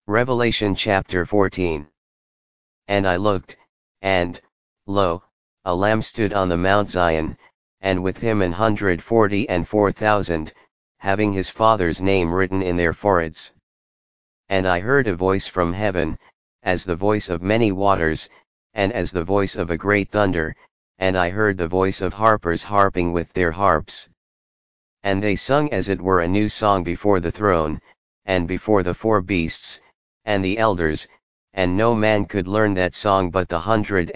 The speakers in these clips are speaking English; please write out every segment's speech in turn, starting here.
Revelation chapter 14. And I looked, and, lo, a Lamb stood on the Mount Zion, and with him 144,000, having his Father's name written in their foreheads. And I heard a voice from heaven, as the voice of many waters, and as the voice of a great thunder, and I heard the voice of harpers harping with their harps. And they sung as it were a new song before the throne, and before the four beasts, and the elders, and no man could learn that song but the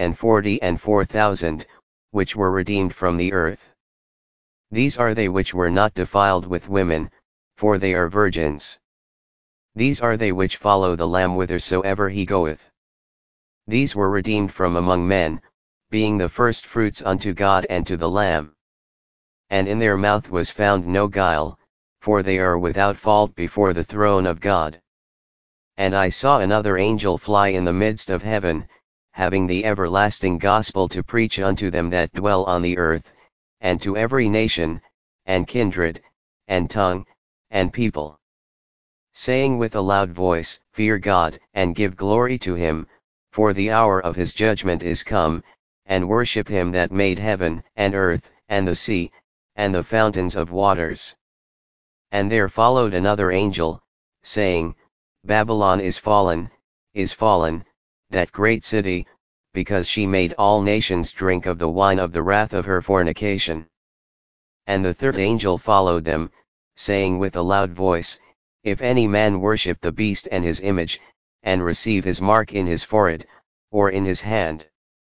144,000, which were redeemed from the earth. These are they which were not defiled with women, for they are virgins. These are they which follow the Lamb whithersoever he goeth. These were redeemed from among men, being the firstfruits unto God and to the Lamb. And in their mouth was found no guile, for they are without fault before the throne of God. And I saw another angel fly in the midst of heaven, having the everlasting gospel to preach unto them that dwell on the earth, and to every nation, and kindred, and tongue, and people. Saying with a loud voice, Fear God, and give glory to him, for the hour of his judgment is come, and worship him that made heaven, and earth, and the sea, and the fountains of waters. And there followed another angel, saying, Babylon is fallen, that great city, because she made all nations drink of the wine of the wrath of her fornication. And the third angel followed them, saying with a loud voice, If any man worship the beast and his image, and receive his mark in his forehead, or in his hand,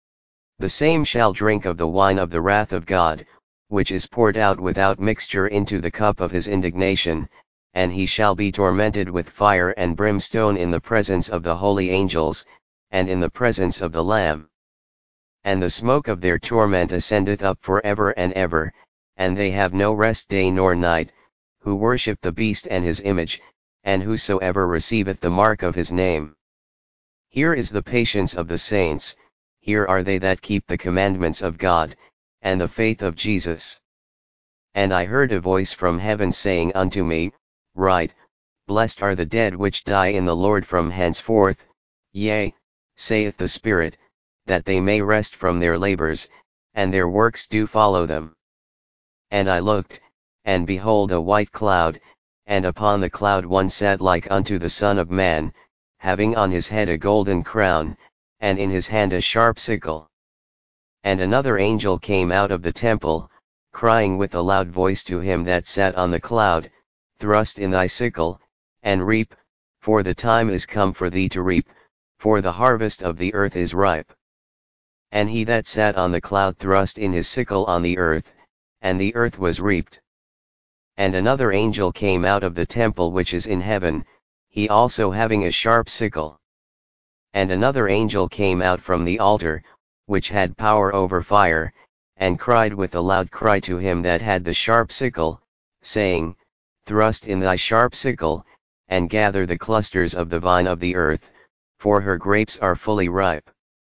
the same shall drink of the wine of the wrath of God, which is poured out without mixture into the cup of his indignation, and he shall be tormented with fire and brimstone in the presence of the holy angels, and in the presence of the Lamb. And the smoke of their torment ascendeth up for ever and ever, and they have no rest day nor night, who worship the beast and his image, and whosoever receiveth the mark of his name. Here is the patience of the saints, here are they that keep the commandments of God, and the faith of Jesus. And I heard a voice from heaven saying unto me, Write, Blessed are the dead which die in the Lord from henceforth, yea, saith the Spirit, that they may rest from their labors, and their works do follow them. And I looked, and behold a white cloud, and upon the cloud one sat like unto the Son of Man, having on his head a golden crown, and in his hand a sharp sickle. And another angel came out of the temple, crying with a loud voice to him that sat on the cloud, Thrust in thy sickle, and reap, for the time is come for thee to reap, for the harvest of the earth is ripe. And he that sat on the cloud thrust in his sickle on the earth, and the earth was reaped. And another angel came out of the temple which is in heaven, he also having a sharp sickle. And another angel came out from the altar, which had power over fire, and cried with a loud cry to him that had the sharp sickle, saying, Thrust in thy sharp sickle, and gather the clusters of the vine of the earth, for her grapes are fully ripe.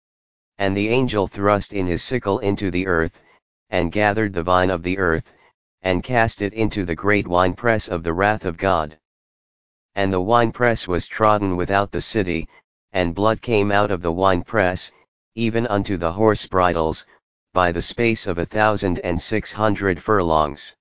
And the angel thrust in his sickle into the earth, and gathered the vine of the earth, and cast it into the great winepress of the wrath of God. And the winepress was trodden without the city, and blood came out of the winepress, even unto the horse bridles, by the space of 1,600 furlongs.